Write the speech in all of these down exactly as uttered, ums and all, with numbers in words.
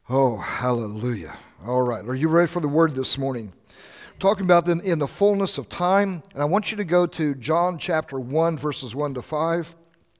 Oh, hallelujah. All right. Are you ready for the word this morning? We're talking about in, in the fullness of time. And I want you to go to John chapter one, verses one to five.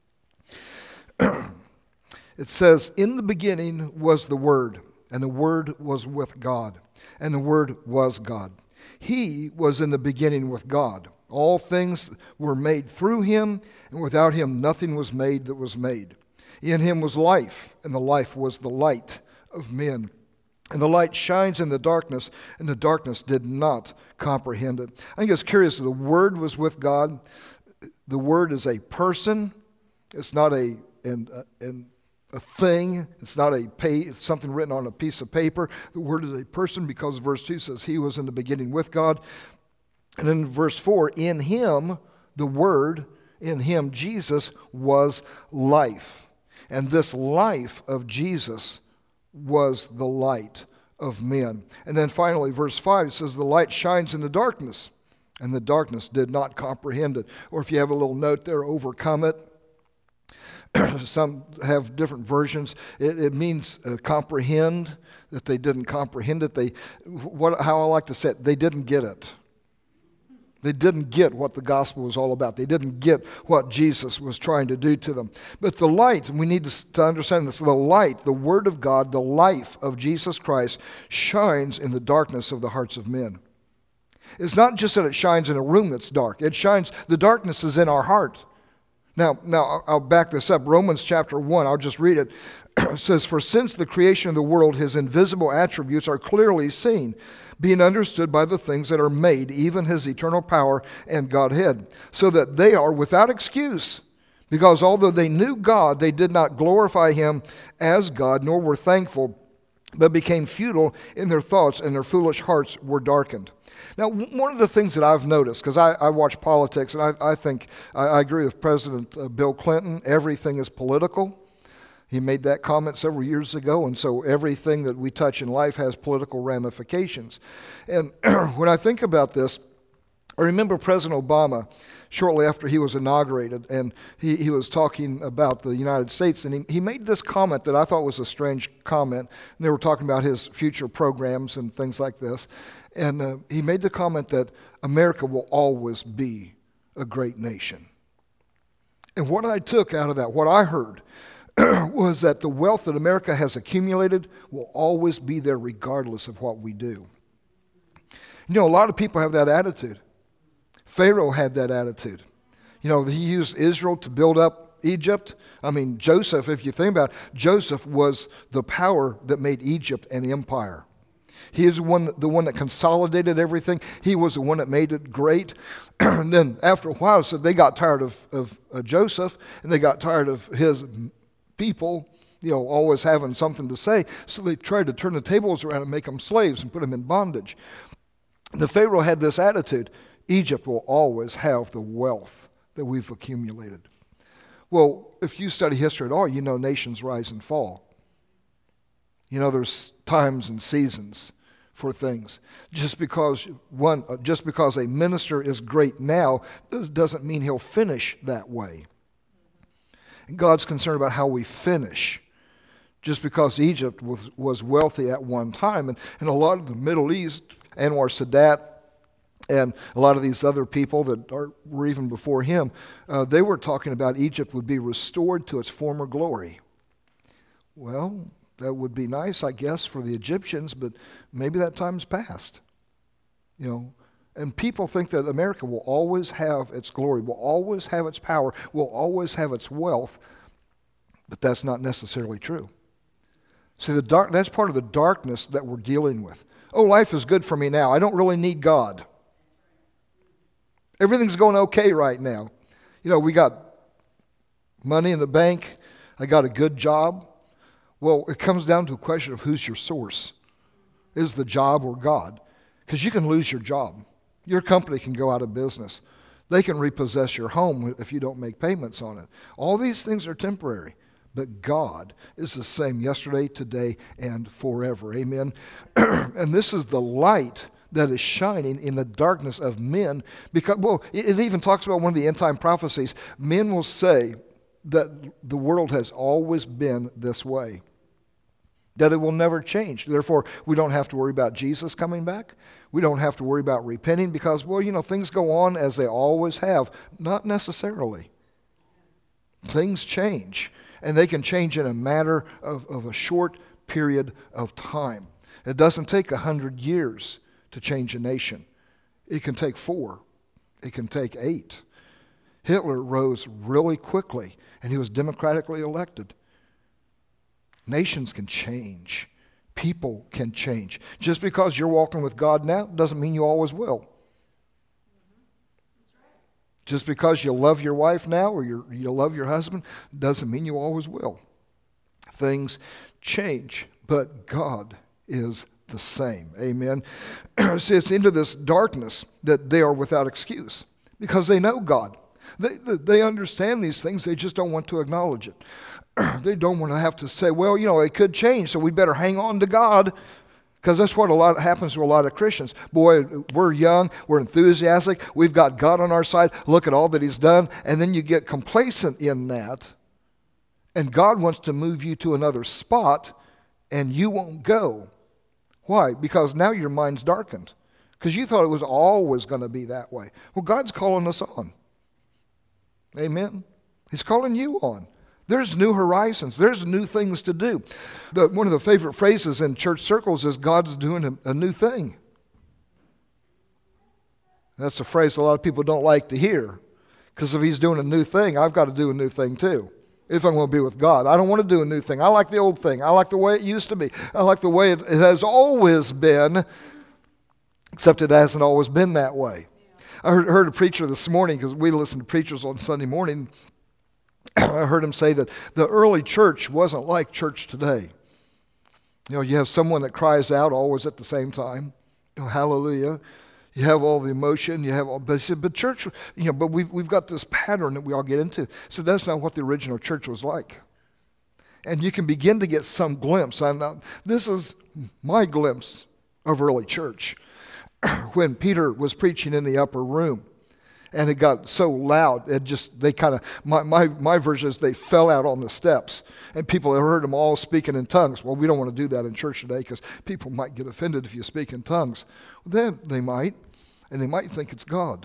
It says, "In the beginning was the Word, and the Word was with God, and the Word was God. He was in the beginning with God. All things were made through him, and without him nothing was made that was made. In him was life, and the life was the light of men. And the light shines in the darkness, and the darkness did not comprehend it." I think it's curious that the Word was with God. The Word is a person. It's not a, and, and a thing. It's not a pay, it's something written on a piece of paper. The Word is a person because verse two says he was in the beginning with God. And in verse four, in him, the Word, in him, Jesus, was life. And this life of Jesus was the light of men. And then finally, verse five says, "The light shines in the darkness, and the darkness did not comprehend it." Or if you have a little note there, "overcome it." Some have different versions. It, it means uh, comprehend, that they didn't comprehend it. They, what, how I like to say it, they didn't get it. They didn't get what the gospel was all about. They didn't get what Jesus was trying to do to them. But the light, we need to, to understand this, the light, the Word of God, the life of Jesus Christ shines in the darkness of the hearts of men. It's not just that it shines in a room that's dark. It shines, the darkness is in our heart. Now, now I'll back this up. Romans chapter one, I'll just read it. It says, "For since the creation of the world, his invisible attributes are clearly seen, being understood by the things that are made, even his eternal power and Godhead, so that they are without excuse. Because although they knew God, they did not glorify him as God, nor were thankful, but became futile in their thoughts, and their foolish hearts were darkened." Now, one of the things that I've noticed, because I, I watch politics, and I, I think I, I agree with President uh, Bill Clinton, everything is political. He made that comment several years ago, and so everything that we touch in life has political ramifications. And when I think about this, I remember President Obama, shortly after he was inaugurated, and he, he was talking about the United States, and he, he made this comment that I thought was a strange comment. And they were talking about his future programs and things like this. And uh, he made the comment that America will always be a great nation. And what I took out of that, what I heard, was that the wealth that America has accumulated will always be there regardless of what we do. You know, a lot of people have that attitude. Pharaoh had that attitude. You know, he used Israel to build up Egypt. I mean, Joseph, if you think about it, Joseph was the power that made Egypt an empire. He is the one, the one that consolidated everything. He was the one that made it great. And then after a while, so they got tired of, of uh, Joseph, and they got tired of his people, you know, always having something to say. So they tried to turn the tables around and make them slaves and put them in bondage. The Pharaoh had this attitude: Egypt will always have the wealth that we've accumulated. Well, if you study history at all, you know nations rise and fall. You know, there's times and seasons for things. Just because one, just because a minister is great now doesn't mean he'll finish that way. And God's concerned about how we finish. Just because Egypt was, was wealthy at one time, and, and a lot of the Middle East, Anwar Sadat, and a lot of these other people that are, were even before him, uh, they were talking about Egypt would be restored to its former glory. Well, that would be nice, I guess, for the Egyptians, but maybe that time's past. You know, and people think that America will always have its glory, will always have its power, will always have its wealth, but that's not necessarily true. See, the dark, that's part of the darkness that we're dealing with. Oh, life is good for me now. I don't really need God. Everything's going okay right now. You know, we got money in the bank. I got a good job. Well, it comes down to a question of who's your source. Is the job or God? Because you can lose your job. Your company can go out of business. They can repossess your home if you don't make payments on it. All these things are temporary. But God is the same yesterday, today, and forever. Amen. And this is the light that is shining in the darkness of men. Because, well, it even talks about one of the end-time prophecies. Men will say that the world has always been this way. that it will never change. Therefore, we don't have to worry about Jesus coming back. We don't have to worry about repenting because, well, you know, things go on as they always have. Not necessarily. Things change, and they can change in a matter of, of a short period of time. It doesn't take a hundred years to change a nation. It can take four. It can take eight. Hitler rose really quickly, and he was democratically elected. Nations can change. People can change. Just because you're walking with God now doesn't mean you always will. Just because you love your wife now or you you love your husband doesn't mean you always will. Things change, but God is the same. Amen. See, it's into this darkness that they are without excuse because they know God. They, they, they understand these things. They just don't want to acknowledge it. They don't want to have to say, well, you know, it could change, so we better hang on to God. Because that's what a lot happens to a lot of Christians. Boy, we're young, we're enthusiastic, we've got God on our side, look at all that He's done, and then you get complacent in that, and God wants to move you to another spot, and you won't go. Why? Because now your mind's darkened. Because you thought it was always going to be that way. Well, God's calling us on. Amen? He's calling you on. There's new horizons. There's new things to do. The, one of the favorite phrases in church circles is God's doing a, a new thing. That's a phrase a lot of people don't like to hear. Because if He's doing a new thing, I've got to do a new thing too. If I'm going to be with God. I don't want to do a new thing. I like the old thing. I like the way it used to be. I like the way it, it has always been, except it hasn't always been that way. I heard, heard a preacher this morning, because we listen to preachers on Sunday morning. I heard him say that the early church wasn't like church today. You know, you have someone that cries out always at the same time. You know, hallelujah. You have all the emotion. You have all, but he said, but church, you know, but we've we've got this pattern that we all get into. So that's not what the original church was like. And you can begin to get some glimpse. I'm not, this is my glimpse of early church. When Peter was preaching in the upper room. And it got so loud, it just, they kind of, my, my, my version is they fell out on the steps. And people heard them all speaking in tongues. Well, we don't want to do that in church today because people might get offended if you speak in tongues. Well, then they might, and they might think it's God.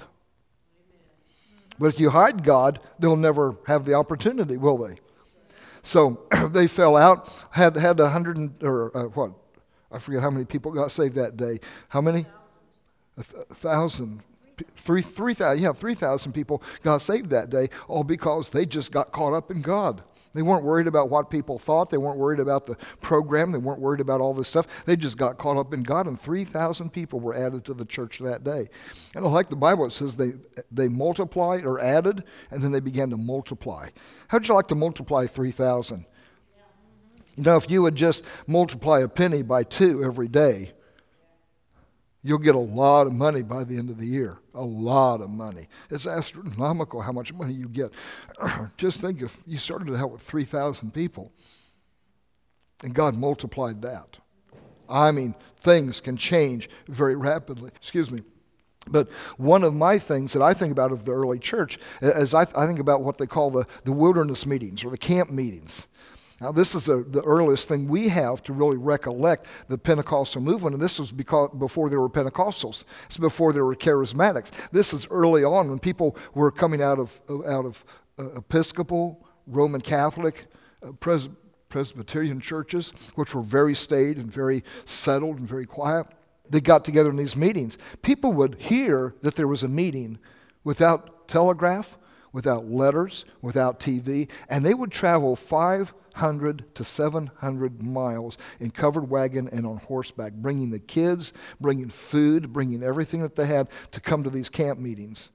But if you hide God, they'll never have the opportunity, will they? So they fell out, had had a hundred, or uh, what, I forget how many people got saved that day. How many? A, th- a thousand. Three, three thousand, yeah, three thousand people got saved that day, all because they just got caught up in God. They weren't worried about what people thought. They weren't worried about the program. They weren't worried about all this stuff. They just got caught up in God, and three thousand people were added to the church that day. And like the Bible, it says they they multiplied or added, and then they began to multiply. How'd you like to multiply three thousand? You know, if you would just multiply a penny by two every day, you'll get a lot of money by the end of the year. A lot of money. It's astronomical how much money you get. Just think if you started out with three thousand people and God multiplied that. I mean, things can change very rapidly. Excuse me. But one of my things that I think about of the early church is I, th- I think about what they call the, the wilderness meetings or the camp meetings. Now, this is a, the earliest thing we have to really recollect the Pentecostal movement, and this was because before there were Pentecostals. It's before there were charismatics. This is early on when people were coming out of out of uh, Episcopal, Roman Catholic, uh, Pres- Presbyterian churches, which were very staid and very settled and very quiet. They got together in these meetings. People would hear that there was a meeting without telegraph, without letters, without T V, and they would travel five hundred to seven hundred miles in covered wagon and on horseback, bringing the kids, bringing food, bringing everything that they had to come to these camp meetings.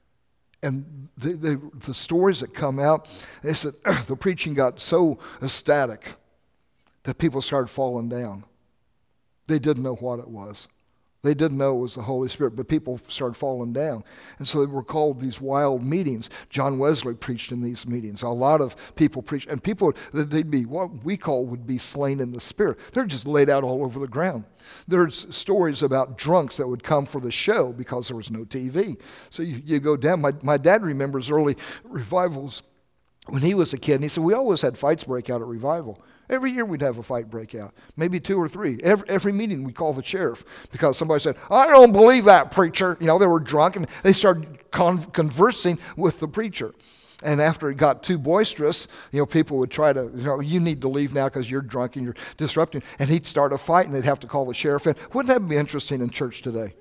And the, the, the stories that come out, they said the preaching got so ecstatic that people started falling down. They didn't know what it was. They didn't know it was the Holy Spirit, but people started falling down. And so they were called these wild meetings. John Wesley preached in these meetings. A lot of people preached. And people, they'd be, what we call would be slain in the Spirit. They're just laid out all over the ground. There's stories about drunks that would come for the show because there was no T V. So you, you go down. My, my dad remembers early revivals when he was a kid. And he said, we always had fights break out at revival. Every year we'd have a fight break out, maybe two or three. Every, every meeting we'd call the sheriff because somebody said, I don't believe that preacher. You know, they were drunk and they started con- conversing with the preacher. And after it got too boisterous, you know, people would try to, you know, you need to leave now because you're drunk and you're disrupting. And he'd start a fight and they'd have to call the sheriff in. Wouldn't that be interesting in church today?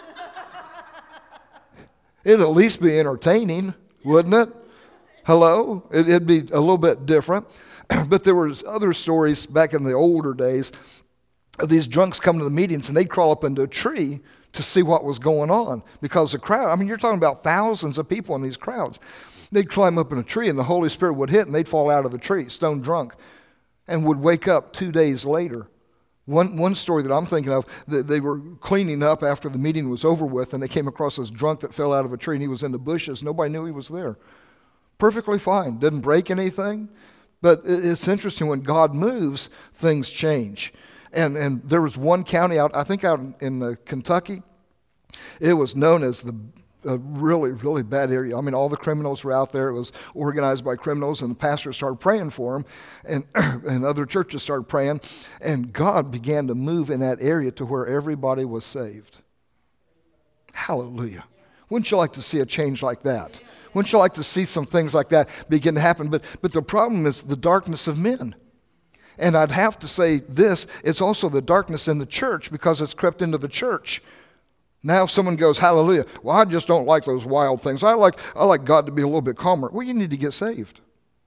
It'd at least be entertaining, wouldn't it? Hello? It, it'd be a little bit different. But there was other stories back in the older days of these drunks coming to the meetings and they'd crawl up into a tree to see what was going on because the crowd, I mean, you're talking about thousands of people in these crowds. They'd climb up in a tree and the Holy Spirit would hit and they'd fall out of the tree, stone drunk, and would wake up two days later. One one story that I'm thinking of, that they were cleaning up after the meeting was over with and they came across this drunk that fell out of a tree and he was in the bushes. Nobody knew he was there. Perfectly fine. Didn't break anything. But it's interesting when God moves, things change. And and there was one county out, I think out in, in uh, Kentucky, it was known as the a really, really bad area. I mean, all the criminals were out there. It was organized by criminals, and the pastor started praying for them, and, and other churches started praying, and God began to move in that area to where everybody was saved. Hallelujah. Wouldn't you like to see a change like that? Wouldn't you like to see some things like that begin to happen? But, but the problem is the darkness of men. And I'd have to say this, it's also the darkness in the church because it's crept into the church. Now if someone goes, hallelujah, well, I just don't like those wild things. I like I like God to be a little bit calmer. Well, you need to get saved.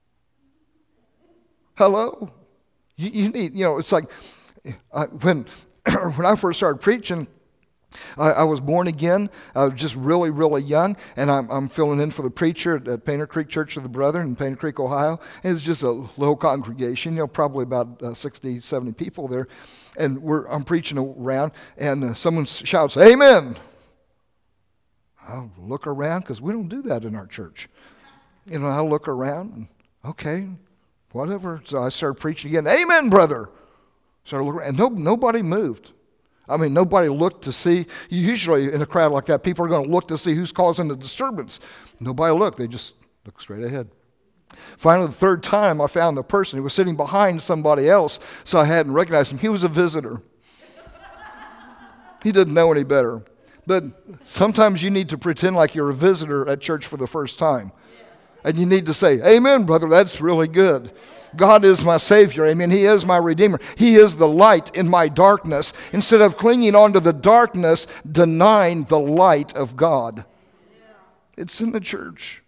Hello? You, you need, you know, it's like I, when, when I first started preaching, I, I was born again. I was just really, really young, and I'm, I'm filling in for the preacher at, at Painter Creek Church of the Brethren in Painter Creek, Ohio. And it's just a little congregation, you know, probably about uh, sixty, seventy people there. And we're I'm preaching around, and uh, someone shouts, "Amen!" I'll look around because we don't do that in our church. You know, I'll look around, and okay, whatever. So I started preaching again. "Amen, brother!" Started looking around, and no, nobody moved. I mean, nobody looked to see. Usually in a crowd like that, people are going to look to see who's causing the disturbance. Nobody looked. They just looked straight ahead. Finally, the third time, I found the person. He was sitting behind somebody else, so I hadn't recognized him. He was a visitor. He didn't know any better. But sometimes you need to pretend like you're a visitor at church for the first time. And you need to say, "Amen, brother, that's really good. God is my Savior. Amen. He is my Redeemer. He is the light in my darkness." Instead of clinging on to the darkness, denying the light of God. It's in the church.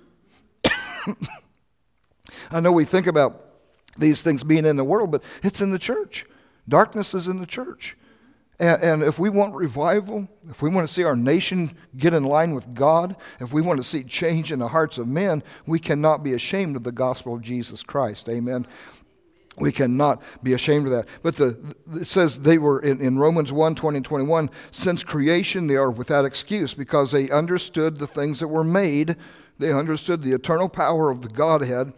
I know we think about these things being in the world, but it's in the church. Darkness is in the church. And, and if we want revival, if we want to see our nation get in line with God, if we want to see change in the hearts of men, we cannot be ashamed of the gospel of Jesus Christ. Amen. We cannot be ashamed of that. But the, it says they were, in, in Romans one, twenty and twenty-one, since creation they are without excuse because they understood the things that were made. They understood the eternal power of the Godhead.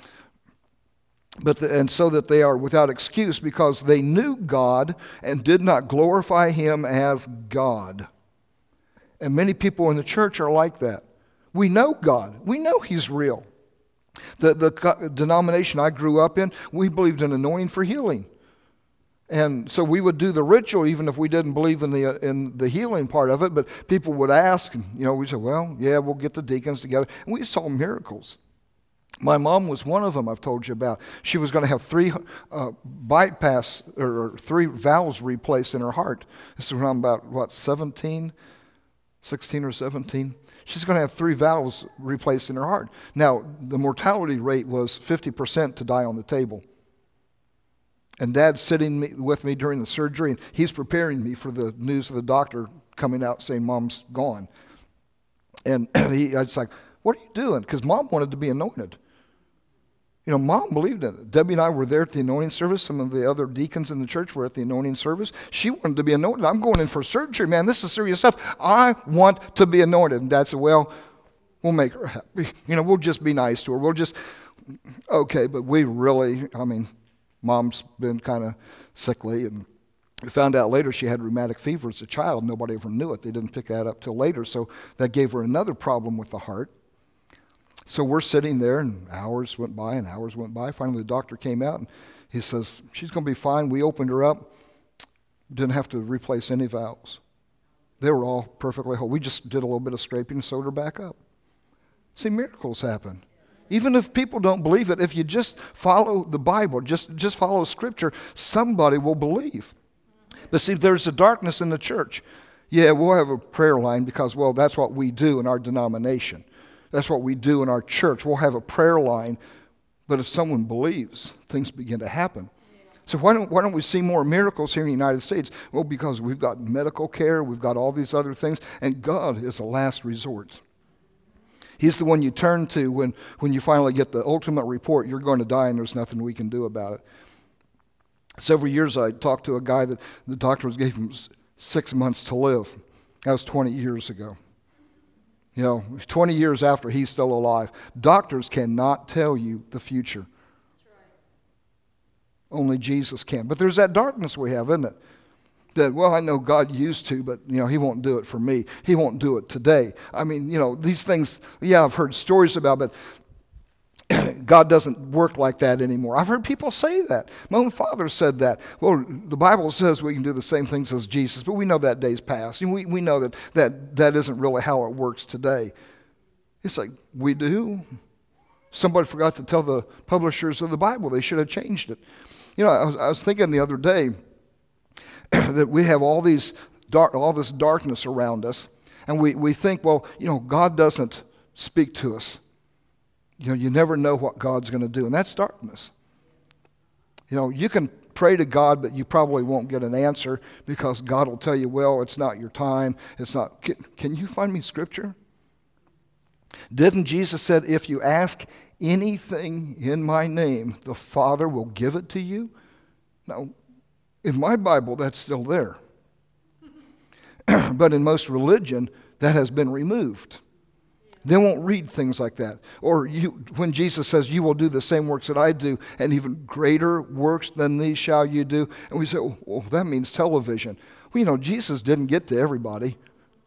But the, and so that they are without excuse because they knew God and did not glorify Him as God. And many people in the church are like that. We know God. We know He's real. The, the denomination I grew up in, we believed in anointing for healing. And so we would do the ritual even if we didn't believe in the in the healing part of it. But people would ask, and you know, we said, well, yeah, we'll get the deacons together. And we saw miracles. My mom was one of them I've told you about. She was going to have three uh, bypass or three valves replaced in her heart. This is when I'm about, what, seventeen, sixteen or seventeen. She's going to have three valves replaced in her heart. Now, the mortality rate was fifty percent to die on the table. And Dad's sitting me, with me during the surgery, and he's preparing me for the news of the doctor coming out saying Mom's gone. And he, I was like, what are you doing? Because Mom wanted to be anointed. You know, Mom believed in it. Debbie and I were there at the anointing service. Some of the other deacons in the church were at the anointing service. She wanted to be anointed. I'm going in for surgery, man. This is serious stuff. I want to be anointed. And Dad said, well, we'll make her happy. You know, we'll just be nice to her. We'll just, okay, but we really, I mean, Mom's been kind of sickly, and we found out later she had rheumatic fever as a child. Nobody ever knew it. They didn't pick that up till later. So that gave her another problem with the heart. So we're sitting there, and hours went by and hours went by. Finally, the doctor came out, and He says, she's going to be fine. We opened her up. Didn't have to replace any valves. They were all perfectly whole. We just did a little bit of scraping and sewed her back up. See, miracles happen. Even if people don't believe it, if you just follow the Bible, just, just follow Scripture, somebody will believe. But see, there's a darkness in the church. Yeah, we'll have a prayer line because, well, that's what we do in our denomination. That's what we do in our church. We'll have a prayer line. But if someone believes, things begin to happen. So why don't, why don't we see more miracles here in the United States? Well, because we've got medical care, we've got all these other things, and God is the last resort. He's the one you turn to when, when you finally get the ultimate report, you're going to die and there's nothing we can do about it. Several years I talked to a guy that the doctors gave him six months to live. That was twenty years ago. You know, twenty years after he's still alive. Doctors cannot tell you the future. That's right. Only Jesus can. But there's that darkness we have, isn't it? That, well, I know God used to, but, you know, he won't do it for me. He won't do it today. I mean, you know, these things, yeah, I've heard stories about, but God doesn't work like that anymore. I've heard people say that. My own father said that. Well, the Bible says we can do the same things as Jesus, but we know that day's past. And we, we know that, that that isn't really how it works today. It's like, we do. Somebody forgot to tell the publishers of the Bible they should have changed it. You know, I was, I was thinking the other day that we have all these dark, all this darkness around us, and we, we think, well, you know, God doesn't speak to us. You know, you never know what God's going to do, and that's darkness. You know, you can pray to God, but you probably won't get an answer because God will tell you, well, it's not your time. It's not. Can, can you find me scripture? Didn't Jesus said, if you ask anything in my name, the Father will give it to you? Now, in my Bible, that's still there. But in most religion, that has been removed. They won't read things like that. Or you, when Jesus says, you will do the same works that I do, and even greater works than these shall you do. And we say, oh, well, that means television. Well, you know, Jesus didn't get to everybody.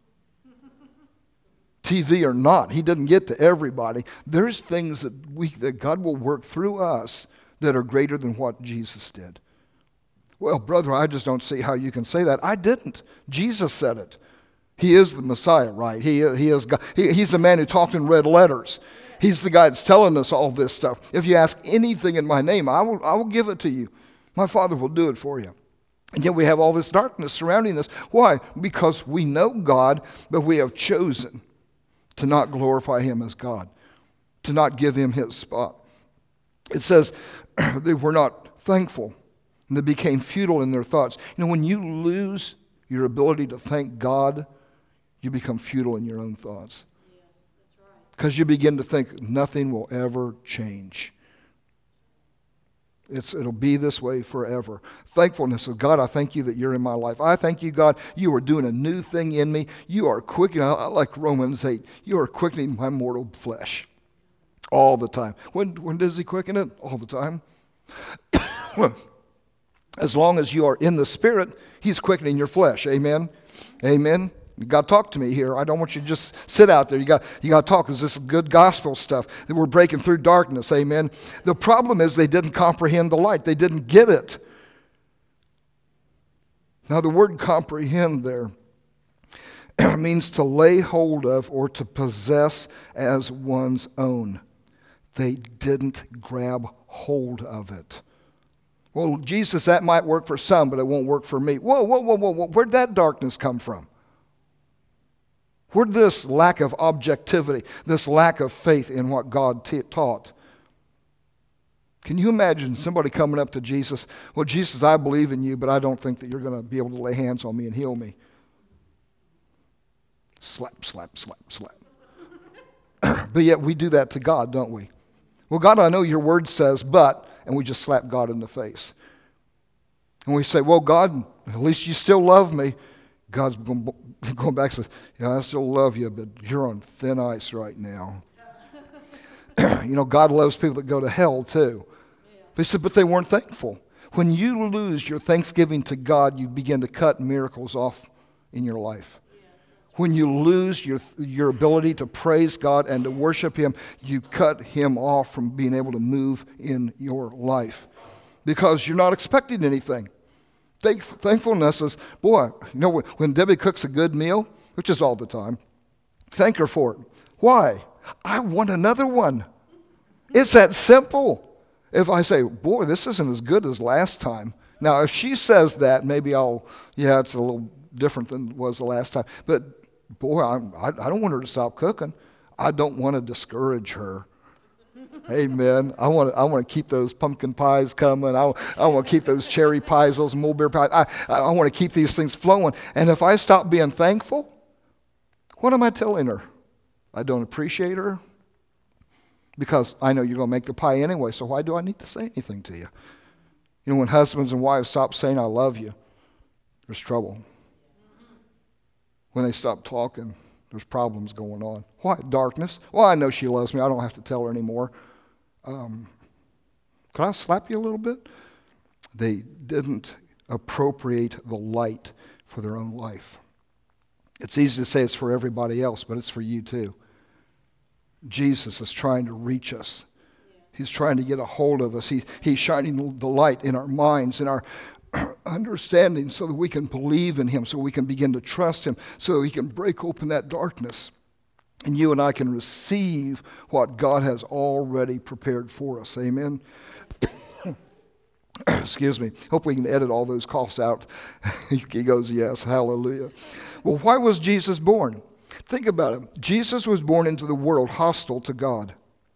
T V or not, he didn't get to everybody. There's things that, we, that God will work through us that are greater than what Jesus did. Well, brother, I just don't see how you can say that. I didn't. Jesus said it. He is the Messiah, right? He, he is God. He, he's the man who talked in red letters. He's the guy that's telling us all this stuff. If you ask anything in my name, I will, I will give it to you. My Father will do it for you. And yet we have all this darkness surrounding us. Why? Because we know God, but we have chosen to not glorify him as God, to not give him his spot. It says they were not thankful, and they became futile in their thoughts. You know, when you lose your ability to thank God, you become futile in your own thoughts. Yes, that's right. Because you begin to think nothing will ever change. It's, it'll be this way forever. Thankfulness of God, I thank you that you're in my life. I thank you, God, you are doing a new thing in me. You are quickening, I like Romans eight, you are quickening my mortal flesh all the time. When, when does he quicken it? All the time. As long as you are in the Spirit, he's quickening your flesh. Amen? Amen? You got to talk to me here. I don't want you to just sit out there. You got you got to talk, because this is good gospel stuff that we're breaking through darkness. Amen? The problem is they didn't comprehend the light. They didn't get it. Now, the word comprehend there means to lay hold of or to possess as one's own. They didn't grab hold of it. Well, Jesus, that might work for some, but it won't work for me. Whoa, whoa, whoa, whoa, whoa. Where'd that darkness come from? Where'd this lack of objectivity, this lack of faith in what God t- taught? Can you imagine somebody coming up to Jesus? Well, Jesus, I believe in you, but I don't think that you're going to be able to lay hands on me and heal me. Slap, slap, slap, slap. But yet we do that to God, don't we? Well, God, I know your word says, but, and we just slap God in the face. And we say, well, God, at least you still love me. God's going back and says, yeah, I still love you, but you're on thin ice right now. You know, God loves people that go to hell too. But he said, but they weren't thankful. When you lose your thanksgiving to God, you begin to cut miracles off in your life. When you lose your, your ability to praise God and to worship him, you cut him off from being able to move in your life. because you're not expecting anything. Thank, thankfulness is, boy, you know, when, when Debbie cooks a good meal, which is all the time, thank her for it. Why? I want another one. It's that simple. If I say, boy, this isn't as good as last time. Now, if she says that, maybe I'll, yeah, it's a little different than it was the last time. But, boy, I'm, I, I don't want her to stop cooking. I don't want to discourage her. Amen. I want to, I want to keep those pumpkin pies coming. I, I want to keep those cherry pies, those mulberry pies. I, I want to keep these things flowing. And if I stop being thankful, what am I telling her? I don't appreciate her? Because I know you're going to make the pie anyway, so why do I need to say anything to you? You know, when husbands and wives stop saying I love you, there's trouble. When they stop talking, there's problems going on. Why? Darkness. Well, I know she loves me. I don't have to tell her anymore. Um, could I slap you a little bit? They didn't appropriate the light for their own life. It's easy to say it's for everybody else, but it's for you too. Jesus is trying to reach us. He's trying to get a hold of us. He, he's shining the light in our minds, in our understanding, so that we can believe in him, so we can begin to trust him, so that we can break open that darkness. And you and I can receive what God has already prepared for us. Amen. Excuse me. Hope we can edit all those coughs out. He goes, yes, hallelujah. Well, why was Jesus born? Think about it. Jesus was born into the world hostile to God.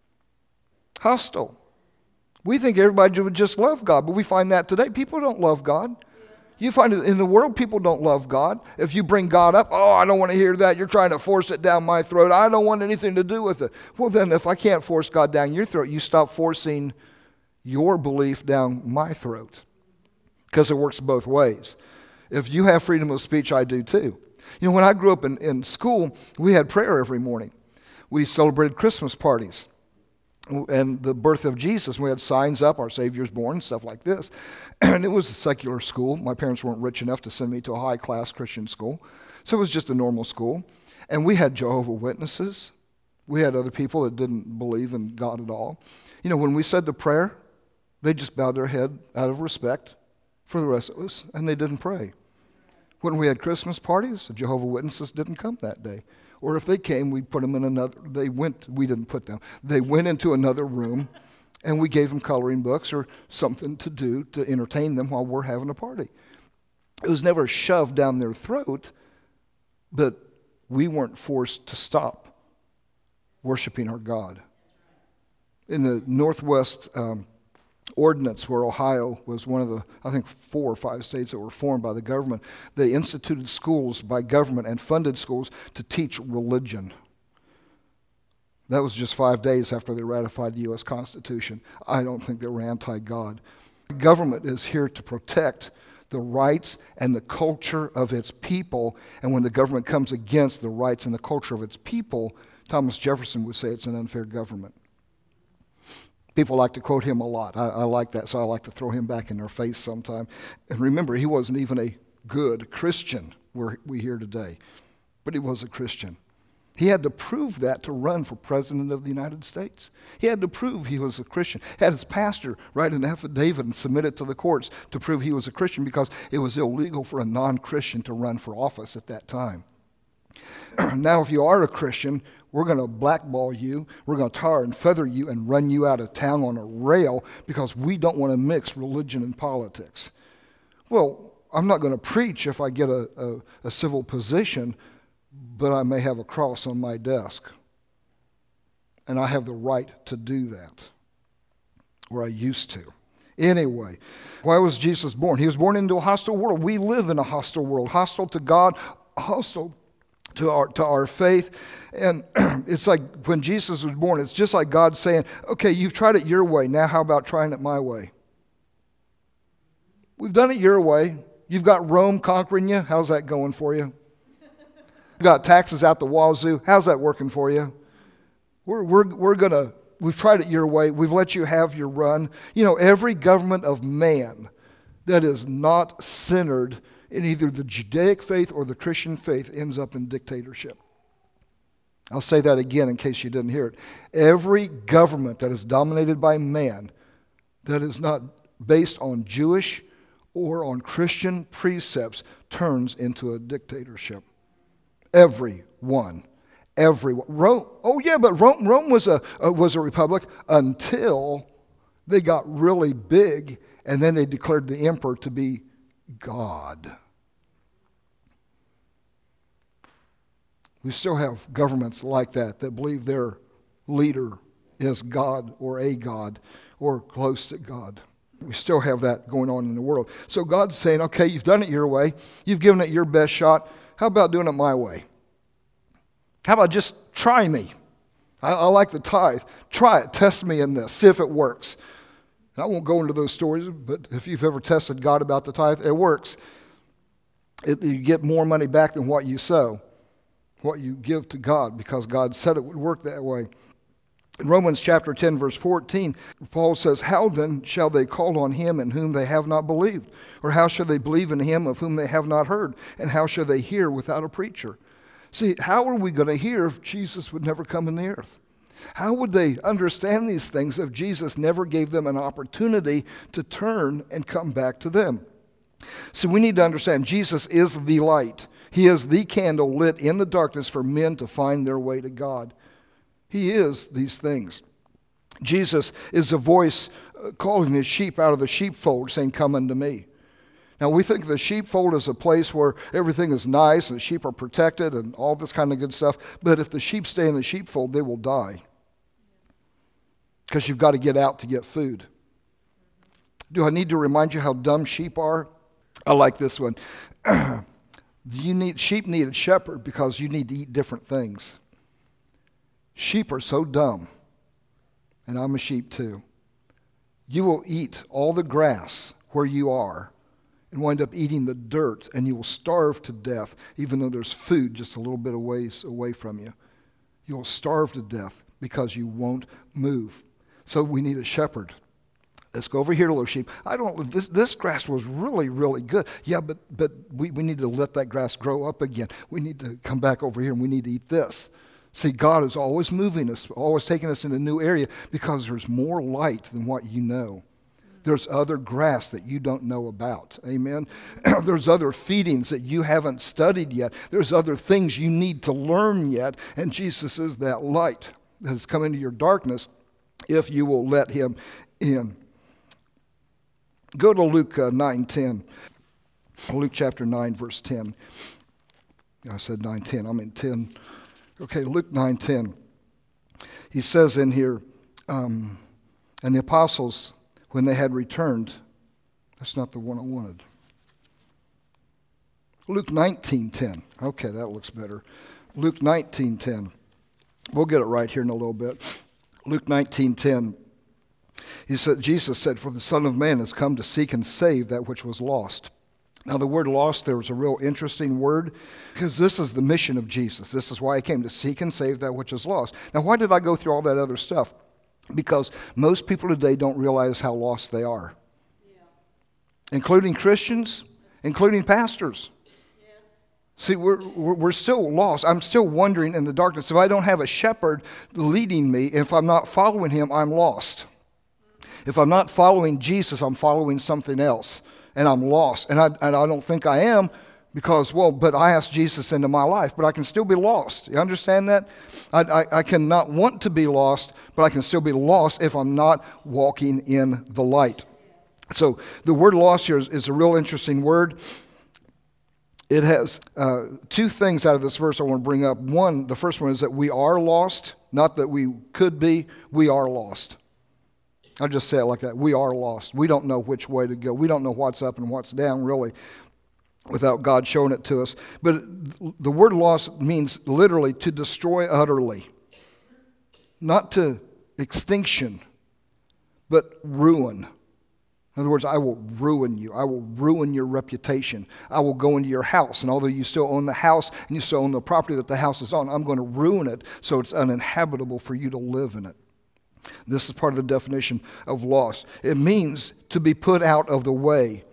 Hostile. We think everybody would just love God, but we find that today. People don't love God. You find it in the world, people don't love God. If you bring God up, oh, I don't want to hear that. You're trying to force it down my throat. I don't want anything to do with it. Well, then if I can't force God down your throat, you stop forcing your belief down my throat, because it works both ways. If you have freedom of speech, I do too. You know, when I grew up in, in school, we had prayer every morning. We celebrated Christmas parties and the birth of Jesus. We had signs up, our Savior's born, stuff like this. And it was a secular school. My parents weren't rich enough to send me to a high-class Christian school. So it was just a normal school. And we had Jehovah's Witnesses. We had other people that didn't believe in God at all. You know, when we said the prayer, they just bowed their head out of respect for the rest of us, and they didn't pray. When we had Christmas parties, the Jehovah's Witnesses didn't come that day. Or if they came, we put them in another, they went, we didn't put them, they went into another room, and we gave them coloring books or something to do to entertain them while we're having a party. It was never shoved down their throat, but we weren't forced to stop worshiping our God. In the Northwest um, Ordinance, where Ohio was one of the, I think, four or five states that were formed by the government, they instituted schools by government and funded schools to teach religion. That was just five days after they ratified the U S Constitution. I don't think they were anti-God. The government is here to protect the rights and the culture of its people, and when the government comes against the rights and the culture of its people, Thomas Jefferson would say it's an unfair government. People like to quote him a lot. I, I like that, so I like to throw him back in their face sometime. And remember, he wasn't even a good Christian, where we hear today, but he was a Christian. He had to prove that to run for president of the United States. He had to prove he was a Christian. He had his pastor write an affidavit and submit it to the courts to prove he was a Christian, because it was illegal for a non-Christian to run for office at that time. Now, if you are a Christian, we're going to blackball you, we're going to tar and feather you and run you out of town on a rail, because we don't want to mix religion and politics. Well, I'm not going to preach if I get a, a, a civil position, but I may have a cross on my desk. And I have the right to do that, or I used to. Anyway, why was Jesus born? He was born into a hostile world. We live in a hostile world, hostile to God, hostile to our to our faith. And it's like when Jesus was born, it's just like God saying, okay, you've tried it your way, now how about trying it my way? We've done it your way. You've got Rome conquering you. How's that going for you? You've got taxes out the wazoo. How's that working for you? We're we're we're gonna we've tried it your way. We've let you have your run. You know, every government of man that is not centered in either the Judaic faith or the Christian faith ends up in dictatorship. I'll say that again in case you didn't hear it. Every government that is dominated by man that is not based on Jewish or on Christian precepts turns into a dictatorship. Every one. Every one. Rome, oh yeah, but Rome, Rome was a, uh, was a republic until they got really big, and then they declared the emperor to be God. We still have governments like that that believe their leader is God or a God or close to God. We still have that going on in the world. So God's saying, okay, you've done it your way. You've given it your best shot. How about doing it my way? How about just try me? I, I like the tithe. Try it. Test me in this. See if it works. I won't go into those stories, but if you've ever tested God about the tithe, it works. It, you get more money back than what you sow, what you give to God, because God said it would work that way. In Romans chapter ten, verse fourteen, Paul says, how then shall they call on him in whom they have not believed? Or how shall they believe in him of whom they have not heard? And how shall they hear without a preacher? See, how are we going to hear if Jesus would never come in the earth? How would they understand these things if Jesus never gave them an opportunity to turn and come back to them? So we need to understand Jesus is the light. He is the candle lit in the darkness for men to find their way to God. He is these things. Jesus is a voice calling his sheep out of the sheepfold, saying, come unto me. Now, we think the sheepfold is a place where everything is nice and the sheep are protected and all this kind of good stuff. But if the sheep stay in the sheepfold, they will die. Because you've got to get out to get food. Do I need to remind you how dumb sheep are? I like this one. You need sheep need a shepherd because you need to eat different things. Sheep are so dumb, and I'm a sheep too. You will eat all the grass where you are and wind up eating the dirt, and you will starve to death, even though there's food just a little bit of ways away from you. You will starve to death because you won't move. So we need a shepherd. Let's go over here to little sheep. I don't. This, this grass was really, really good. Yeah, but but we, we need to let that grass grow up again. We need to come back over here and we need to eat this. See, God is always moving us, always taking us in a new area because there's more light than what you know. There's other grass that you don't know about. Amen. There's other feedings that you haven't studied yet. There's other things you need to learn yet. And Jesus is that light that has come into your darkness if you will let him in. Go to Luke uh, nine ten. Luke chapter nine, verse ten. I said nine ten. I mean ten. Okay, Luke nine ten. He says in here, um, and the apostles, when they had returned, that's not the one I wanted. Luke nineteen ten. Okay, that looks better. Luke nineteen ten. We'll get it right here in a little bit. Luke nineteen ten. He said, Jesus said, for the Son of Man has come to seek and save that which was lost. Now, the word lost there was a real interesting word because this is the mission of Jesus. This is why he came, to seek and save that which is lost. Now, why did I go through all that other stuff? Because most people today don't realize how lost they are, yeah. Including Christians, including pastors. Yes. See, we're, we're we're still lost. I'm still wandering in the darkness. If I don't have a shepherd leading me, if I'm not following him, I'm lost. If I'm not following Jesus, I'm following something else, and I'm lost. And I, and I don't think I am because, well, but I asked Jesus into my life, but I can still be lost. You understand that? I, I, I cannot want to be lost, but I can still be lost if I'm not walking in the light. So the word lost here is, is a real interesting word. It has uh, two things out of this verse I want to bring up. One, the first one is that we are lost, not that we could be, we are lost. I'll just say it like that. We are lost. We don't know which way to go. We don't know what's up and what's down, really, without God showing it to us. But the word lost means literally to destroy utterly. Not to extinction, but ruin. In other words, I will ruin you. I will ruin your reputation. I will go into your house, and although you still own the house and you still own the property that the house is on, I'm going to ruin it so it's uninhabitable for you to live in it. This is part of the definition of lost. It means to be put out of the way.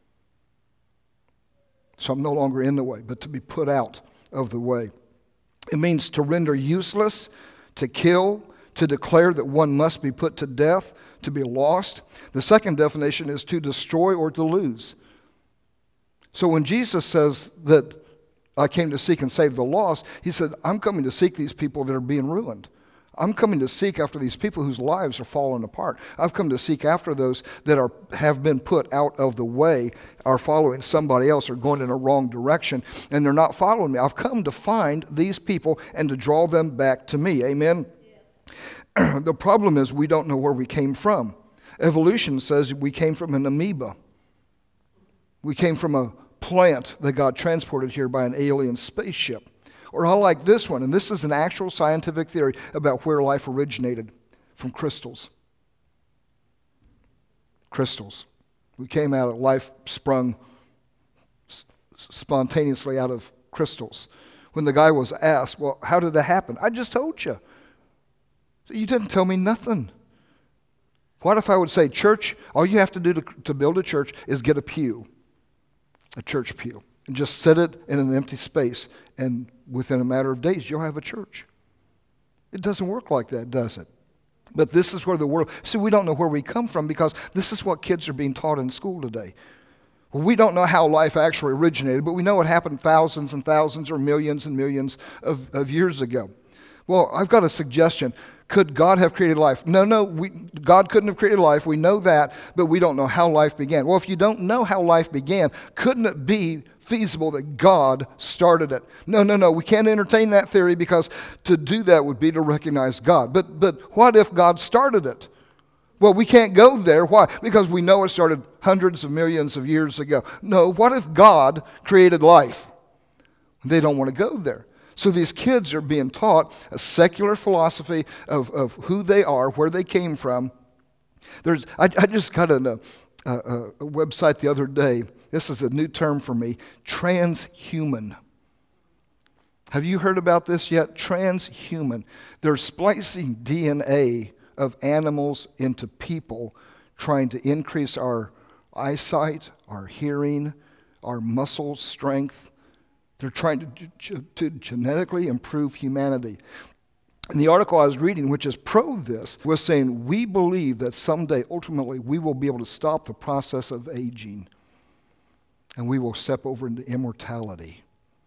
So I'm no longer in the way, but to be put out of the way. It means to render useless, to kill, to declare that one must be put to death, to be lost. The second definition is to destroy or to lose. So when Jesus says that I came to seek and save the lost, he said, I'm coming to seek these people that are being ruined. I'm coming to seek after these people whose lives are falling apart. I've come to seek after those that are have been put out of the way, are following somebody else, or going in a wrong direction, and they're not following me. I've come to find these people and to draw them back to me. Amen? Yes. The problem is we don't know where we came from. Evolution says we came from an amoeba. We came from a plant that got transported here by an alien spaceship. Or I like this one, and this is an actual scientific theory about where life originated, from crystals. Crystals. We came out of life sprung s- spontaneously out of crystals. When the guy was asked, well, how did that happen? I just told you. You didn't tell me nothing. What if I would say, church, all you have to do to, to build a church is get a pew, a church pew, and just sit it in an empty space, and within a matter of days, you'll have a church. It doesn't work like that, does it? But this is where the world, see, we don't know where we come from because this is what kids are being taught in school today. Well, we don't know how life actually originated, but we know it happened thousands and thousands or millions and millions of, of years ago. Well, I've got a suggestion. Could God have created life? No, no, we, God couldn't have created life. We know that, but we don't know how life began. Well, if you don't know how life began, couldn't it be feasible that God started it? No, no, no, we can't entertain that theory because to do that would be to recognize God. But, but what if God started it? Well, we can't go there. Why? Because we know it started hundreds of millions of years ago. No, what if God created life? They don't want to go there. So these kids are being taught a secular philosophy of, of who they are, where they came from. There's, I, I just got a, a, a website the other day. This is a new term for me, transhuman. Have you heard about this yet? Transhuman. They're splicing D N A of animals into people, trying to increase our eyesight, our hearing, our muscle strength. They're trying to, to genetically improve humanity. And the article I was reading, which is pro this, was saying, we believe that someday, ultimately, we will be able to stop the process of aging. And we will step over into immortality.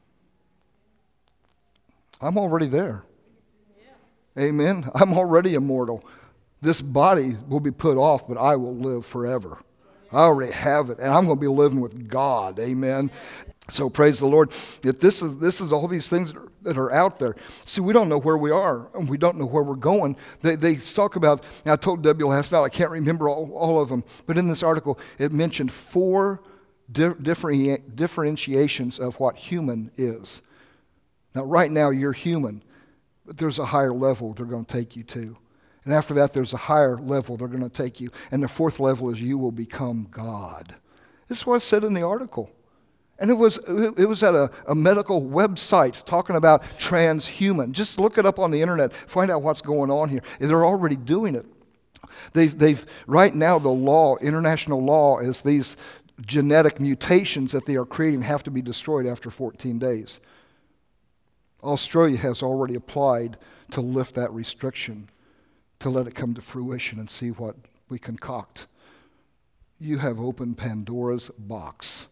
I'm already there. Yeah. Amen. I'm already immortal. This body will be put off, but I will live forever. I already have it, and I'm going to be living with God. Amen. So praise the Lord. If this is this is all these things that are, that are out there. See, we don't know where we are, and we don't know where we're going. They they talk about, and I told Debbie last night, I can't remember all, all of them, but in this article, it mentioned four di- different differentiations of what human is. Now, right now, you're human, but there's a higher level they're going to take you to. And after that, there's a higher level they're going to take you. And the fourth level is you will become God. This is what it said in the article. And it was it was at a, a medical website talking about transhuman. Just look it up on the internet, find out what's going on here. They're already doing it. They've they've right now the law, international law, is these genetic mutations that they are creating have to be destroyed after fourteen days. Australia has already applied to lift that restriction, to let it come to fruition and see what we concoct. You have opened Pandora's box.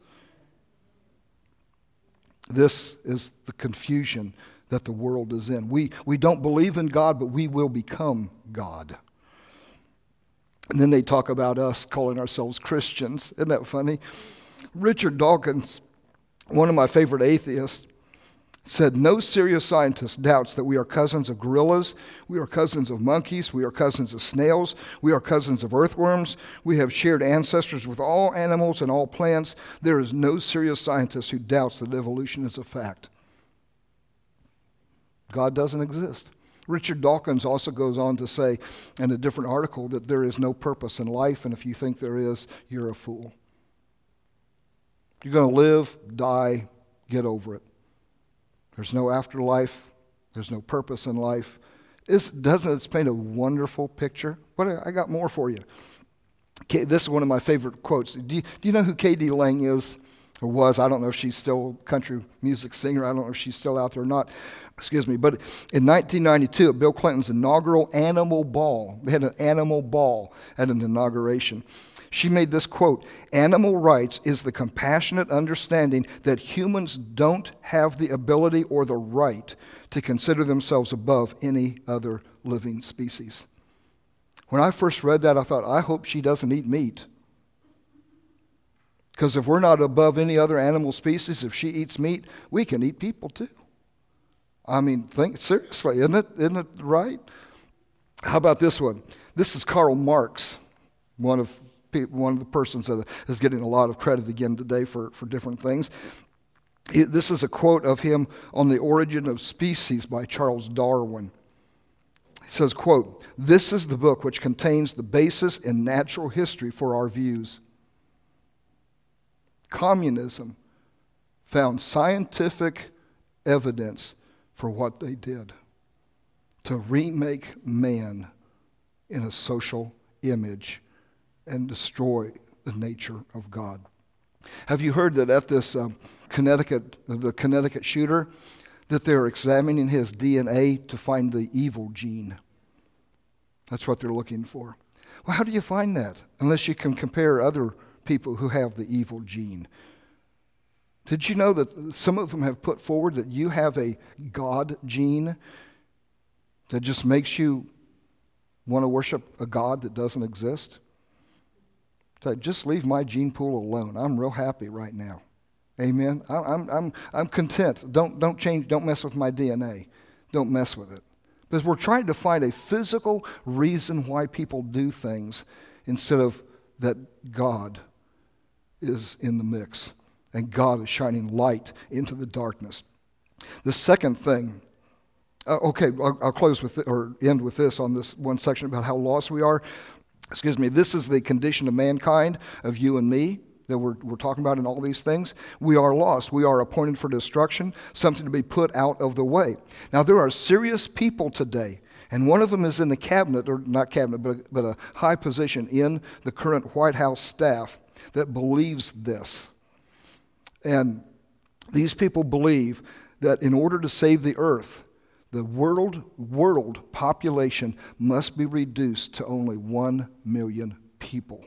This is the confusion that the world is in. We, we don't believe in God, but we will become God. And then they talk about us calling ourselves Christians. Isn't that funny? Richard Dawkins, one of my favorite atheists, said, no serious scientist doubts that we are cousins of gorillas, we are cousins of monkeys, we are cousins of snails, we are cousins of earthworms, we have shared ancestors with all animals and all plants. There is no serious scientist who doubts that evolution is a fact. God doesn't exist. Richard Dawkins also goes on to say in a different article that there is no purpose in life, and if you think there is, you're a fool. You're going to live, die, get over it. There's no afterlife. There's no purpose in life. It's, doesn't it paint a wonderful picture? What I got more for you. This is one of my favorite quotes. Do you, do you know who K D Lang is? or was. I don't know if she's still a country music singer. I don't know if she's still out there or not. Excuse me. But in nineteen ninety-two, at Bill Clinton's inaugural animal ball, they had an animal ball at an inauguration. She made this quote, "Animal rights is the compassionate understanding that humans don't have the ability or the right to consider themselves above any other living species." When I first read that, I thought, I hope she doesn't eat meat. Because if we're not above any other animal species, if she eats meat, we can eat people too. I mean, think seriously, isn't it? Isn't it right? How about this one? This is Karl Marx, one of one of the persons that is getting a lot of credit again today for, for different things. This is a quote of him on The Origin of Species by Charles Darwin. He says, quote, "This is the book which contains the basis in natural history for our views. Communism found scientific evidence for what they did, to remake man in a social image and destroy the nature of God." Have you heard that at this um, Connecticut, the Connecticut shooter, that they're examining his D N A to find the evil gene? That's what they're looking for. Well, how do you find that? Unless you can compare other people who have the evil gene. Did you know that some of them have put forward that you have a God gene that just makes you want to worship a God that doesn't exist? So just leave my gene pool alone. I'm real happy right now. Amen. I'm I'm I'm content. Don't don't change. Don't mess with my D N A. Don't mess with it. Because we're trying to find a physical reason why people do things instead of that God is in the mix and God is shining light into the darkness. The second thing. Uh, okay, I'll, I'll close with th- or end with this on this one section about how lost we are. Excuse me. This is the condition of mankind, of you and me, that we're, we're talking about in all these things. We are lost. We are appointed for destruction, something to be put out of the way. Now, there are serious people today, and one of them is in the cabinet, or not cabinet, but, but a high position in the current White House staff that believes this. And these people believe that in order to save the earth, the world, world population must be reduced to only one million people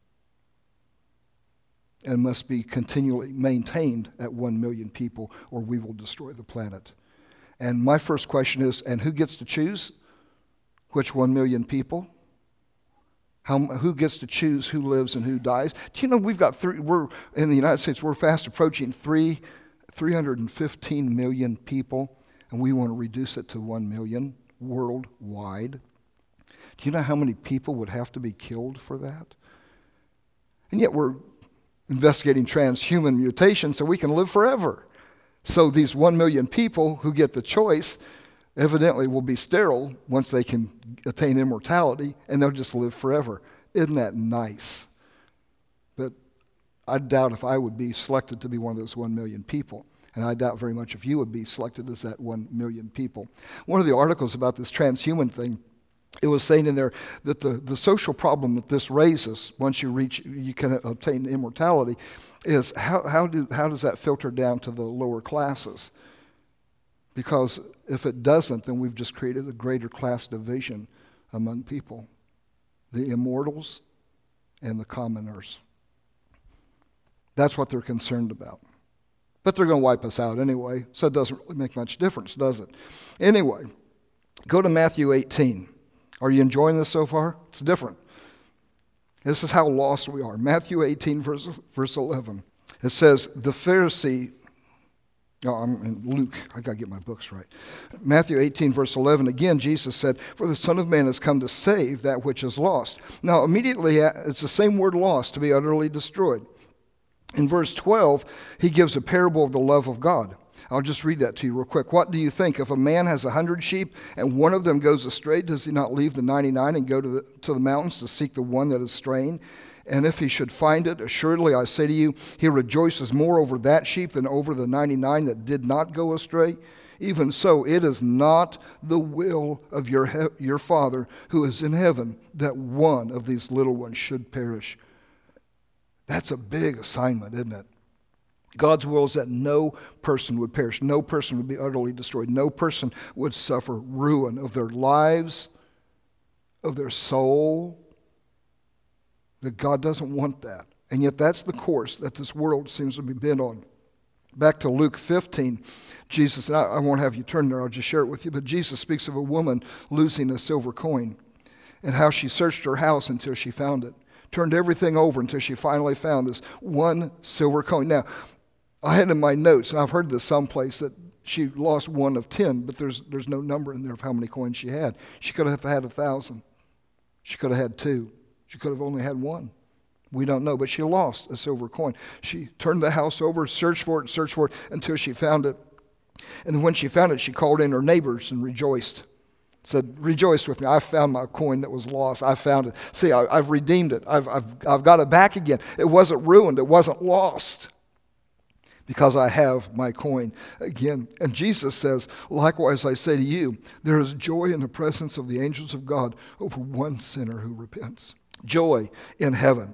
and must be continually maintained at one million people, or we will destroy the planet. And my first question is, and who gets to choose which one million people? How, who gets to choose who lives and who dies? Do you know we've got three, we're, in the United States, we're fast approaching three, three hundred fifteen million people, and we want to reduce it to one million worldwide. Do you know how many people would have to be killed for that? And yet we're investigating transhuman mutation so we can live forever. So these one million people who get the choice evidently will be sterile once they can attain immortality, and they'll just live forever. Isn't that nice? But I doubt if I would be selected to be one of those one million people. And I doubt very much if you would be selected as that one million people. One of the articles about this transhuman thing, it was saying in there that the, the social problem that this raises once you reach, you can obtain immortality, is how, how, do, how does that filter down to the lower classes? Because if it doesn't, then we've just created a greater class division among people. The immortals and the commoners. That's what they're concerned about. But they're going to wipe us out anyway, so it doesn't really make much difference, does it? Anyway, go to Matthew eighteen. Are you enjoying this so far? It's different. This is how lost we are. Matthew eighteen, verse, verse eleven. It says, the Pharisee, oh, I'm in Luke. I got to get my books right. Matthew eighteen, verse eleven. Again, Jesus said, for the Son of Man has come to save that which is lost. Now, immediately, it's the same word lost, to be utterly destroyed. In verse twelve, he gives a parable of the love of God. I'll just read that to you real quick. What do you think? If a man has a hundred sheep and one of them goes astray, does he not leave the ninety-nine and go to the, to the mountains to seek the one that is straying? And if he should find it, assuredly I say to you, he rejoices more over that sheep than over the ninety-nine that did not go astray. Even so, it is not the will of your, he- your Father who is in heaven that one of these little ones should perish. That's a big assignment, isn't it? God's will is that no person would perish. No person would be utterly destroyed. No person would suffer ruin of their lives, of their soul. That God doesn't want that. And yet that's the course that this world seems to be bent on. Back to Luke fifteen, Jesus, and I, I won't have you turn there, I'll just share it with you, but Jesus speaks of a woman losing a silver coin and how she searched her house until she found it. Turned everything over until she finally found this one silver coin. Now, I had in my notes, and I've heard this someplace, that she lost one of ten, but there's there's no number in there of how many coins she had. She could have had a thousand. She could have had two. She could have only had one. We don't know, but she lost a silver coin. She turned the house over, searched for it, searched for it until she found it. And when she found it, she called in her neighbors and rejoiced. Said, rejoice with me. I found my coin that was lost. I found it. See, I, I've redeemed it. I've, I've, I've got it back again. It wasn't ruined. It wasn't lost because I have my coin again. And Jesus says, likewise I say to you, there is joy in the presence of the angels of God over one sinner who repents. Joy in heaven.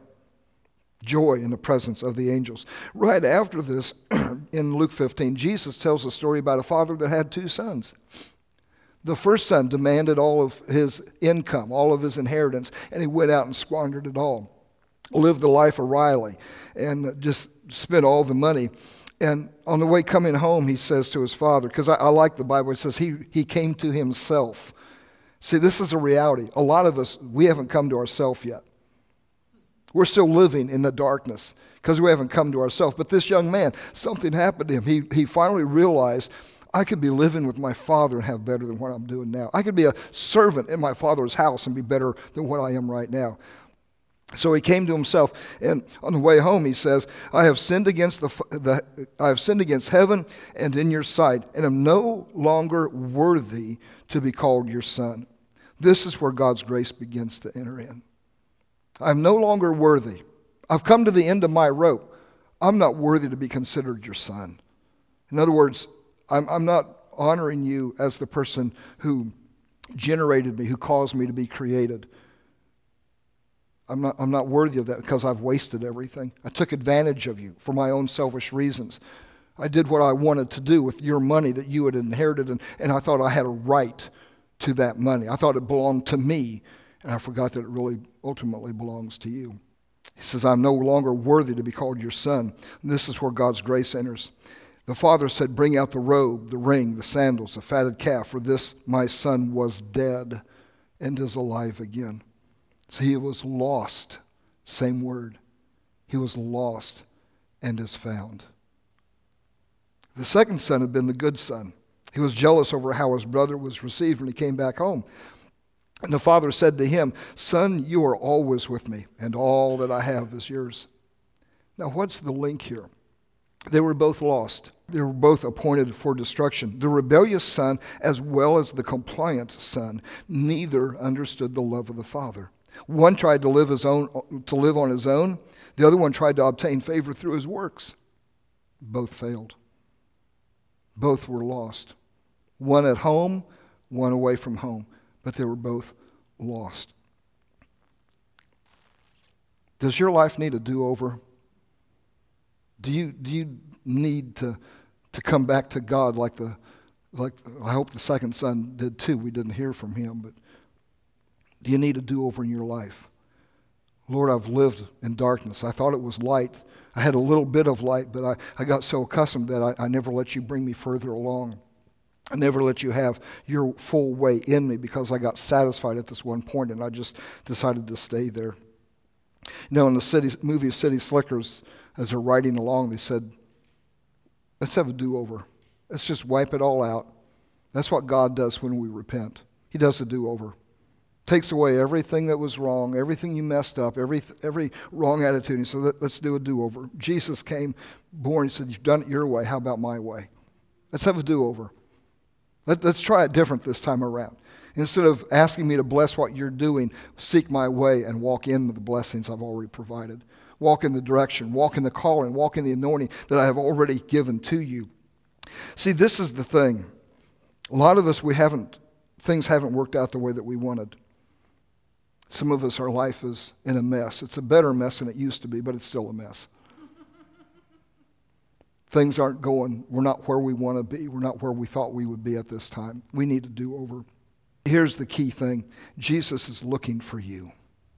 Joy in the presence of the angels. Right after this, in Luke fifteen, Jesus tells a story about a father that had two sons. The first son demanded all of his income, all of his inheritance, and he went out and squandered it all. Lived the life of Riley and just spent all the money. And on the way coming home, he says to his father, because I, I like the Bible, it says he, he came to himself. See, this is a reality. A lot of us, we haven't come to ourselves yet. We're still living in the darkness because we haven't come to ourselves. But this young man, something happened to him. He, he finally realized, I could be living with my father and have better than what I'm doing now. I could be a servant in my father's house and be better than what I am right now. So he came to himself, and on the way home he says, I have sinned against the, the I have sinned against heaven and in your sight, and am no longer worthy to be called your son. This is where God's grace begins to enter in. I'm no longer worthy. I've come to the end of my rope. I'm not worthy to be considered your son. In other words, I'm, I'm not honoring you as the person who generated me, who caused me to be created. I'm not, I'm not worthy of that because I've wasted everything. I took advantage of you for my own selfish reasons. I did what I wanted to do with your money that you had inherited, and, and I thought I had a right to that money. I thought it belonged to me, and I forgot that it really ultimately belongs to you. He says, I'm no longer worthy to be called your son. And this is where God's grace enters. The father said, bring out the robe, the ring, the sandals, the fatted calf, for this my son was dead and is alive again. So he was lost, same word. He was lost and is found. The second son had been the good son. He was jealous over how his brother was received when he came back home. And the father said to him, son, you are always with me, and all that I have is yours. Now, what's the link here? They were both lost. They were both appointed for destruction. The rebellious son, as well as the compliant son, neither understood the love of the father. One tried to live his own, to live on his own. The other one tried to obtain favor through his works. Both failed. Both were lost. One at home, one away from home. But they were both lost. Does your life need a do-over? Do you do you need to to come back to God like the like I hope the second son did too? We didn't hear from him, but do you need a do-over in your life? Lord, I've lived in darkness. I thought it was light. I had a little bit of light, but I, I got so accustomed that I, I never let you bring me further along. I never let you have your full way in me because I got satisfied at this one point and I just decided to stay there. You know, in the city, movie City Slickers, as they're riding along, they said, let's have a do-over. Let's just wipe it all out. That's what God does when we repent. He does a do-over. Takes away everything that was wrong, everything you messed up, every every wrong attitude. He said, Let, let's do a do-over. Jesus came, born, he said, you've done it your way. How about my way? Let's have a do-over. Let, let's try it different this time around. Instead of asking me to bless what you're doing, seek my way and walk into the blessings I've already provided. Walk in the direction, walk in the calling, walk in the anointing that I have already given to you. See, this is the thing. A lot of us, we haven't, things haven't worked out the way that we wanted. Some of us, our life is in a mess. It's a better mess than it used to be, but it's still a mess. Things aren't going, we're not where we want to be. We're not where we thought we would be at this time. We need to do over. Here's the key thing. Jesus is looking for you.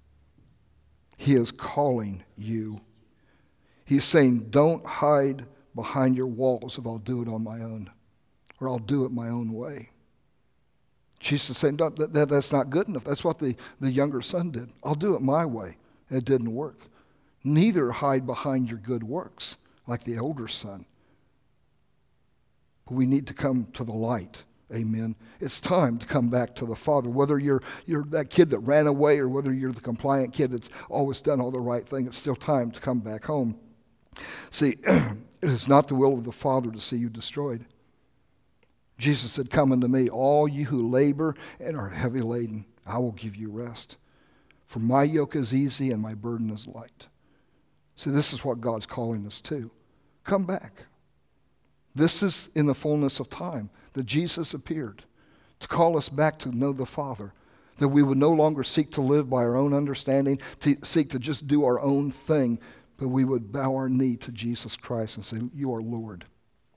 He is calling you. He's saying, don't hide behind your walls if I'll do it on my own, or I'll do it my own way. Jesus is saying, that, that, that's not good enough. That's what the, the younger son did. I'll do it my way. It didn't work. Neither hide behind your good works, like the older son. But we need to come to the light. Amen. It's time to come back to the Father. Whether you're you're that kid that ran away or whether you're the compliant kid that's always done all the right thing, it's still time to come back home. See, it is not the will of the Father to see you destroyed. Jesus said, come unto me, all you who labor and are heavy laden, I will give you rest. For my yoke is easy and my burden is light. See, this is what God's calling us to. Come back. This is in the fullness of time that Jesus appeared to call us back to know the Father, that we would no longer seek to live by our own understanding, to seek to just do our own thing, but we would bow our knee to Jesus Christ and say, you are Lord.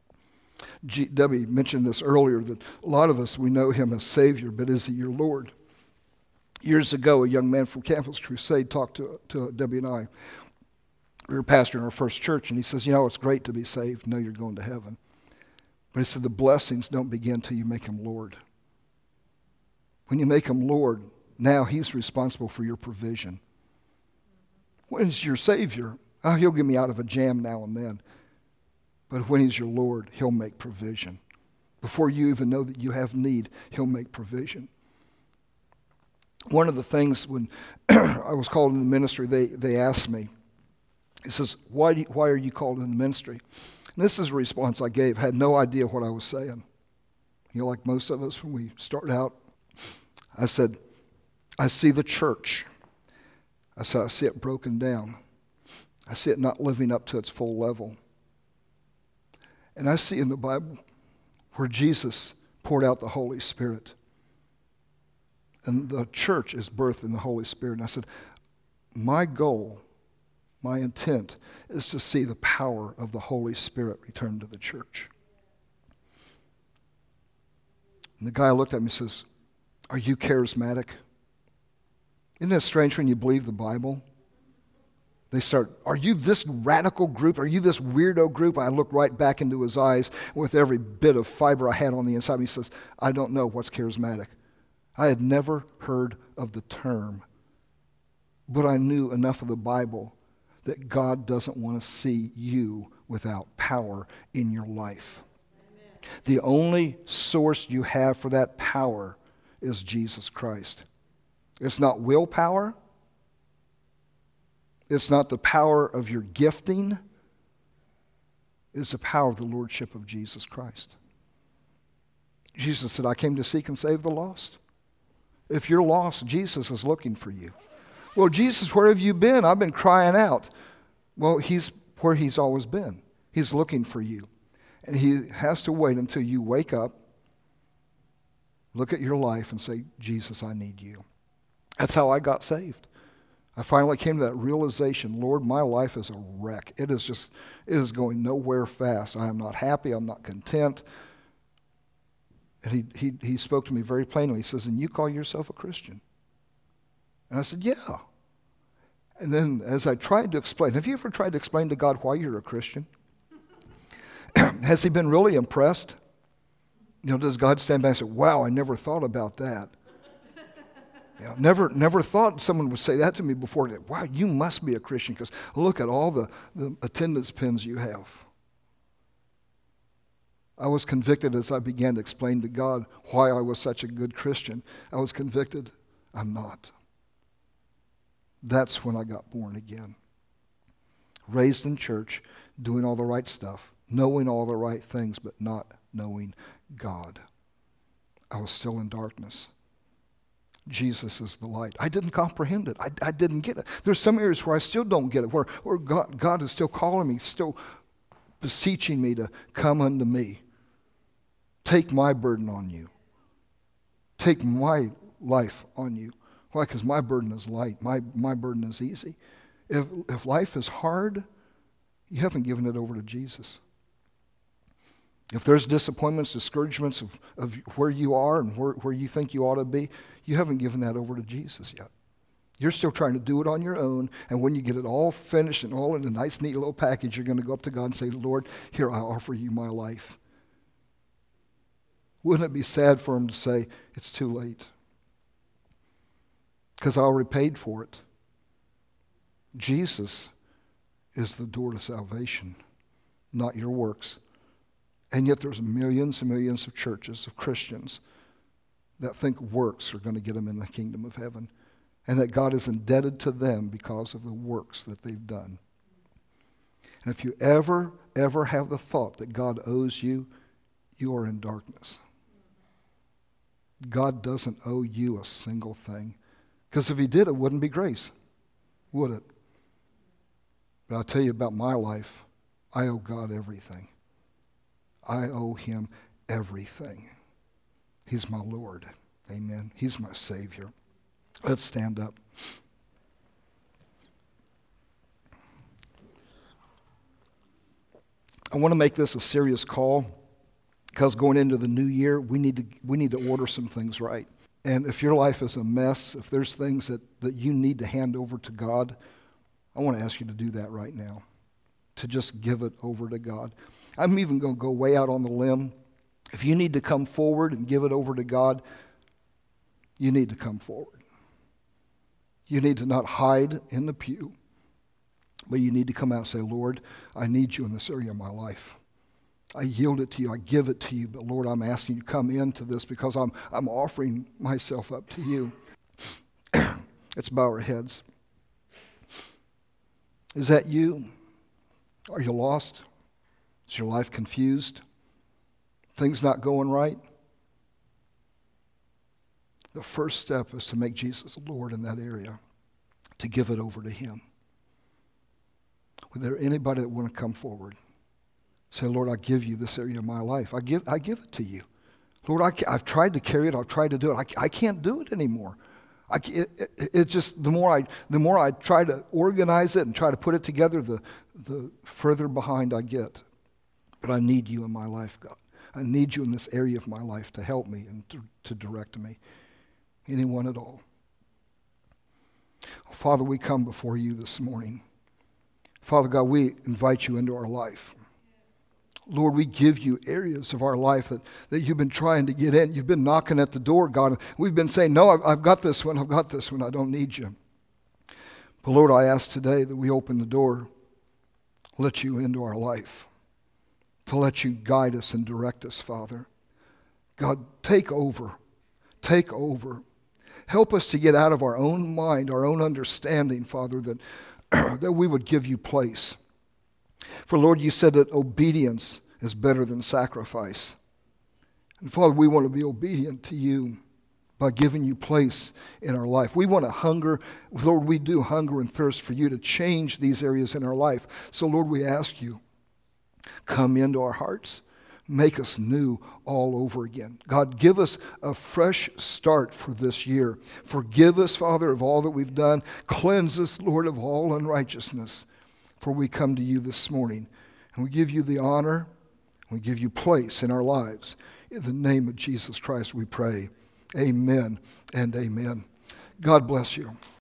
G- Debbie mentioned this earlier, that a lot of us, we know him as Savior, but is he your Lord? Years ago, a young man from Campus Crusade talked to, to Debbie and I. We were pastoring our first church, and he says, you know, it's great to be saved, know you're going to heaven. But he said, the blessings don't begin until you make him Lord. When you make him Lord, now he's responsible for your provision. When he's your Savior, oh, he'll get me out of a jam now and then. But when he's your Lord, he'll make provision. Before you even know that you have need, he'll make provision. One of the things when I was called in the ministry, they, they asked me, he says, why, do you, why are you called in the ministry? And this is a response I gave. I had no idea what I was saying. You know, like most of us when we start out, I said, I see the church. I said, I see it broken down. I see it not living up to its full level. And I see in the Bible where Jesus poured out the Holy Spirit. And the church is birthed in the Holy Spirit. And I said, my goal, my intent is to see the power of the Holy Spirit return to the church. And the guy looked at me and says, are you charismatic? Isn't it strange when you believe the Bible? They start, are you this radical group? Are you this weirdo group? I looked right back into his eyes with every bit of fiber I had on the inside. He says, I don't know what's charismatic. I had never heard of the term, but I knew enough of the Bible that God doesn't want to see you without power in your life. Amen. The only source you have for that power is Jesus Christ. It's not willpower. It's not the power of your gifting. It's the power of the Lordship of Jesus Christ. Jesus said, I came to seek and save the lost. If you're lost, Jesus is looking for you. Well, Jesus, where have you been? I've been crying out. Well, he's where he's always been. He's looking for you. And he has to wait until you wake up, look at your life, and say, Jesus, I need you. That's how I got saved. I finally came to that realization, Lord, my life is a wreck. It is just, it is going nowhere fast. I am not happy. I'm not content. And he, he, he spoke to me very plainly. He says, and you call yourself a Christian? And I said, yeah. And then as I tried to explain, have you ever tried to explain to God why you're a Christian? Has he been really impressed? You know, does God stand back and say, wow, I never thought about that. You know, never, never thought someone would say that to me before. Wow, you must be a Christian because look at all the, the attendance pins you have. I was convicted as I began to explain to God why I was such a good Christian. I was convicted, I'm not. That's when I got born again. Raised in church, doing all the right stuff, knowing all the right things, but not knowing God. I was still in darkness. Jesus is the light. I didn't comprehend it. I, I didn't get it. There's some areas where I still don't get it, where, where God, God is still calling me, still beseeching me to come unto me. Take my burden on you. Take my life on you. Why? Because my burden is light. My, my burden is easy. If, if life is hard, you haven't given it over to Jesus. If there's disappointments, discouragements of, of where you are and where, where you think you ought to be, you haven't given that over to Jesus yet. You're still trying to do it on your own, and when you get it all finished and all in a nice, neat little package, you're going to go up to God and say, Lord, here, I offer you my life. Wouldn't it be sad for him to say, it's too late? Because I already paid for it. Jesus is the door to salvation, not your works. And yet there's millions and millions of churches, of Christians, that think works are going to get them in the kingdom of heaven, and that God is indebted to them because of the works that they've done. And if you ever, ever have the thought that God owes you, you are in darkness. God doesn't owe you a single thing. Because if he did, it wouldn't be grace, would it? But I'll tell you about my life. I owe God everything. I owe him everything. He's my Lord. Amen. He's my Savior. Let's stand up. I want to make this a serious call because going into the new year, we need to we need to order some things right. And if your life is a mess, if there's things that, that you need to hand over to God, I want to ask you to do that right now, to just give it over to God. I'm even going to go way out on the limb. If you need to come forward and give it over to God, you need to come forward. You need to not hide in the pew, but you need to come out and say, Lord, I need you in this area of my life. I yield it to you. I give it to you. But Lord, I'm asking you to come into this because I'm, I'm offering myself up to you. Let's bow our heads. Is that you? Are you lost? Is your life confused? Things not going right? The first step is to make Jesus Lord in that area, to give it over to him. Would there anybody that want to come forward? Say, Lord, I give you this area of my life. I give I give it to you. Lord, I, I've tried to carry it. I've tried to do it. I, I can't do it anymore. I, it, it, it just, the more I the more I try to organize it and try to put it together, the, the further behind I get. But I need you in my life, God. I need you in this area of my life to help me and to, to direct me. Anyone at all. Father, we come before you this morning. Father God, we invite you into our life. Lord, we give you areas of our life that, that you've been trying to get in. You've been knocking at the door, God. We've been saying, no, I've, I've got this one. I've got this one. I don't need you. But Lord, I ask today that we open the door, let you into our life, to let you guide us and direct us, Father. God, take over. Take over. Help us to get out of our own mind, our own understanding, Father, that, that we would give you place. For Lord, you said that obedience is better than sacrifice. And Father, we want to be obedient to you by giving you place in our life. We want to hunger, Lord, we do hunger and thirst for you to change these areas in our life. So Lord, we ask you, come into our hearts. Make us new all over again. God, give us a fresh start for this year. Forgive us, Father, of all that we've done. Cleanse us, Lord, of all unrighteousness. For we come to you this morning, and we give you the honor, we give you place in our lives. In the name of Jesus Christ we pray. Amen and amen. God bless you.